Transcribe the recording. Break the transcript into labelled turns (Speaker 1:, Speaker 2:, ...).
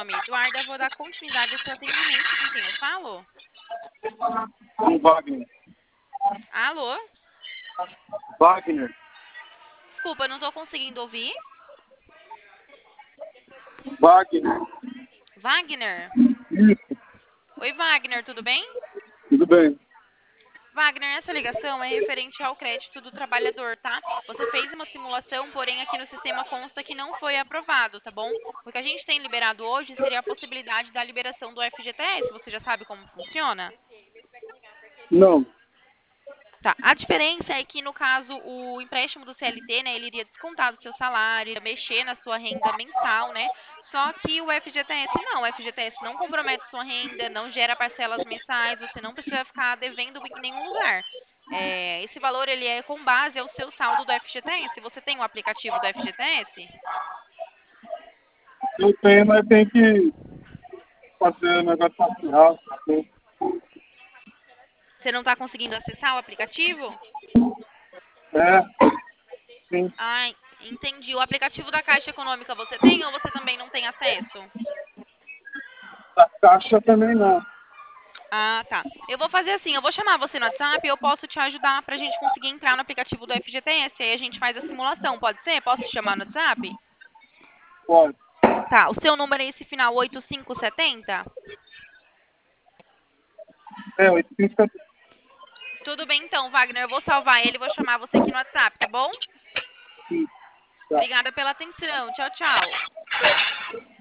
Speaker 1: nome é Eduarda, vou dar continuidade ao seu atendimento. Com quem eu falo?
Speaker 2: Com Wagner.
Speaker 1: Alô?
Speaker 2: Wagner.
Speaker 1: Desculpa, não estou conseguindo ouvir.
Speaker 2: Wagner.
Speaker 1: Wagner?
Speaker 2: Isso,
Speaker 1: Oi, Wagner, tudo bem?
Speaker 2: tudo bem.
Speaker 1: Wagner, essa ligação é referente ao crédito do trabalhador, tá? Você fez uma simulação, porém aqui no sistema consta que não foi aprovado, tá bom? O que a gente tem liberado hoje seria a possibilidade da liberação do FGTS. Você já sabe como funciona?
Speaker 2: Não.
Speaker 1: Tá. A diferença é que, no caso, o empréstimo do CLT, né, ele iria descontar do seu salário, iria mexer na sua renda mensal, né? Só que o FGTS não. O FGTS não compromete sua renda, não gera parcelas mensais, você não precisa ficar devendo em nenhum lugar. Esse valor, ele é com base ao seu saldo do FGTS. Você tem o aplicativo do FGTS?
Speaker 2: Eu tenho, mas tem que fazer negócio facial.
Speaker 1: Você não está conseguindo acessar o aplicativo?
Speaker 2: É, sim.
Speaker 1: Ah, entendi. O aplicativo da Caixa Econômica você tem ou você também não tem acesso?
Speaker 2: Da caixa também não.
Speaker 1: Ah, tá. Eu vou fazer assim, eu vou chamar você no WhatsApp e eu posso te ajudar pra gente conseguir entrar no aplicativo do FGTS. Aí a gente faz a simulação, pode ser? Posso te chamar no WhatsApp?
Speaker 2: Pode.
Speaker 1: Tá, o seu número é esse final 8570?
Speaker 2: É, 85.
Speaker 1: Tudo bem então, Wagner. Eu vou salvar ele e vou chamar você aqui no WhatsApp, tá bom?
Speaker 2: Tá.
Speaker 1: Obrigada pela atenção. Tchau, tchau.